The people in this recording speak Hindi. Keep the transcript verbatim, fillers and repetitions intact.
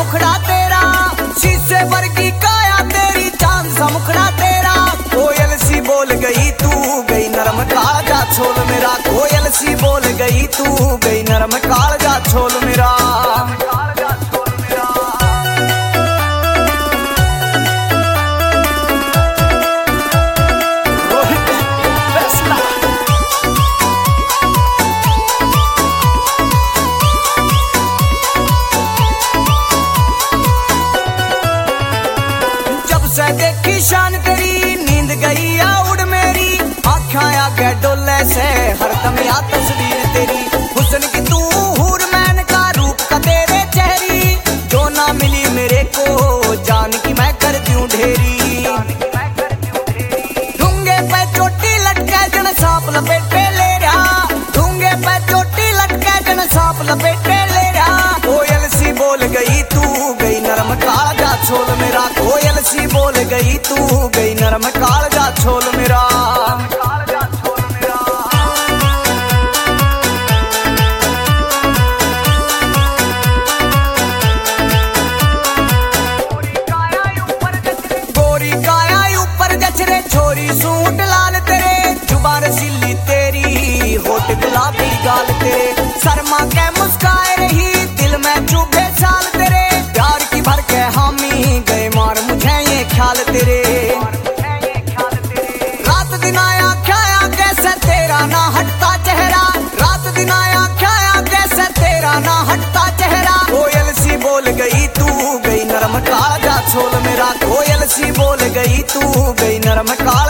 मुखड़ा तेरा, शीशे वर्गी काया तेरी, चांद सा मुखड़ा तेरा। कोयल सी बोल गई तू गई नरम कालजा छोल मेरा, कोयल सी बोल गई तू गई नरम कालजा छोल मेरा। देखी शान तेरी नींद गई आ उड़ मेरी, आँखें आगे डोले से हरदम या तस्वीर तेरी। हुस्न की तू हूर मैन का रूप का तेरे चेहरी, जो ना मिली मेरे को जान की मैं कर दूं ढेरी। ढूंगे पे चोटी लटके जन सांप लपेटे ले रहा, ढूंगे पे चोटी लटके जन सांप लपेटे ले रहा। कोयल सी बोल गई तू गई नरम कालजा छोल मेरा, कोयल सी बोल गई तू गई नरम कालजा छोल मेरा। गोरी काया ऊपर जचरे छोरी सूट लाल तेरे, जुबान रसीली तेरी होठ गुलाबी गाल तेरे। शर्मा के मुस्काए रही दिल में चुभे साल तेरे, प्यार की भर के हामी गए मार मुझे ये ख्याल तेरे। रात दिन आया ख्याया कैसे तेरा ना हटता चेहरा, रात दिन आया ख्याया कैसे तेरा ना हटता चेहरा। कोयल सी बोल गई तू गई नरम कालजा छोल मेरा, कोयल सी बोल गई तू गई नरम कालजा